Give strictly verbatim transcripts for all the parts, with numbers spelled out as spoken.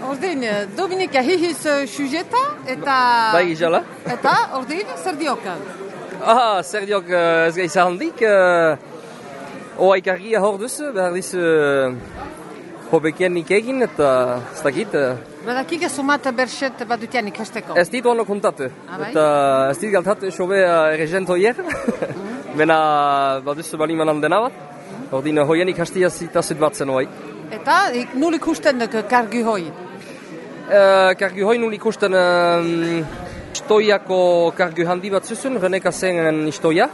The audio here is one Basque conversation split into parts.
Ordin, Dominika hihiz sujeta eta... Bai, jala. Eta, ordin, zer diok? Ah, zer diok ez gaiz handik. Oa ikargia hor duzu, behar dizu hobekienik egin eta ez dakit. Badakik ez sumat berxet badutianik hasteko? Ez dit ono kontatu. Abai? Eta ez dit galtatu sobe erregent hoier. Bena baduzu bali manan dena bat. Ordin hoienik hastia zitazut batzen hoai. Eta nul ikusten duk kargu hoi? Uh, kargu hoi nul ikusten um, istoiako kargu handi bat zuzun, Reneka zen istoia.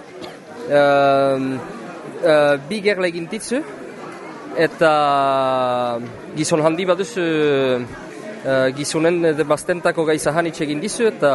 Uh, uh, bi gerla egin ditzu. Eta gizon handi bat duzu uh, gizonen de bastentako gaizahanitz egin dizu eta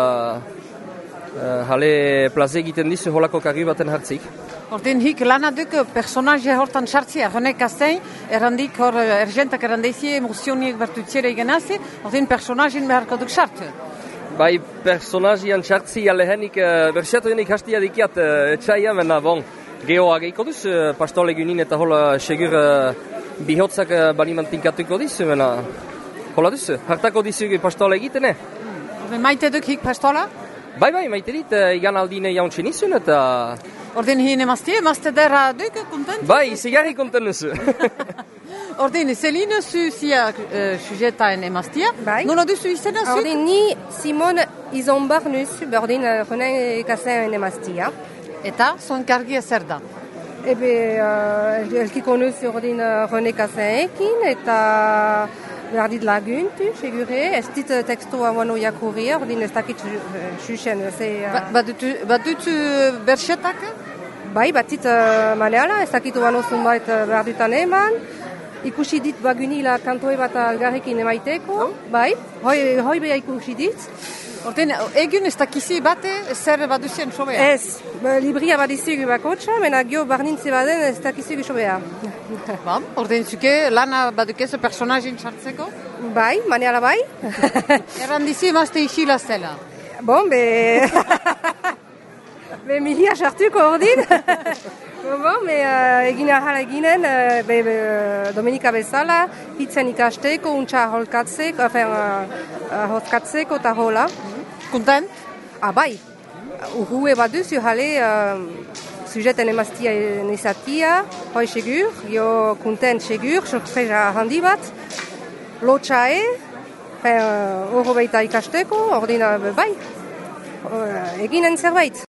uh, jale plaze egiten dizu holako kargu baten hartzik. Ordin hik lana duk personaje hortan sartzia, Reneka zen, errandik hor ergentak errandeizie, emozioniek bertutziere egenazi, ordin personajen beharko duk sartu. Bai, personajian sartzi alehenik uh, berxatu denik hastia dikiat uh, etxaia, mena bon, gehoa geiko duz, uh, pastole gynin eta hola segur uh, bihotzak uh, baliman tinkatuko dizu, mena hola duz, hartako dizu pastole egiten, eh? Ordin maite duk hik pastola? Bai, bai, maite dit, uh, igan aldine jauntxin izun eta... Ordin hine maztie, mazte dera duk, kontent? Bai, zigarri konten nuzu. Ordin, Celine zu zia uh, sujetaen emaztia, Bai. nola duzu izena zu? Ordin ni Simon Izombar nuzu, berdin Renekasen emaztia. Eta, zon kargia zer da? Ebe, uh, elkiko nuzu ordin Renekasenekin, eta berdit laguntu, segure, ez dit tekstua wano jakurri, ordin ez dakit xuxen. Ba, badutu, badutu berxetak? Bai, batit uh, maneala, ez dakit wano zunbait berdutan eman, ikusi dit bagunila kantoe bat algarrekin emaiteko, bai, hoi, hoi beha ikusi dit. Ordin, egun ez dakizi bate zer baduzien sobea? Ez, libria badizugu bakotxa, mena gio barnintze baden ez dakizugu sobea. Ba, ordin zuke lana badukezu personajin sartzeko? Bai, maneala bai. Errandizi mazte isila zela. Bon, be... be milia sartuko ordin. Bon, be uh, egin ahal eginen, uh, be, be, Dominika bezala, hitzen ikasteko, untxa holkatzeko, enfin, uh, holkatzeko eta hola. Kontent? Ah, bai. Urrue bat duzu, jale, uh, sujeten emaztia nezatia, hoi segur, jo kontent segur, sorpresa handi bat, lotxae, uh, horro baita ikasteko, ordina bai, uh, eginen zerbait.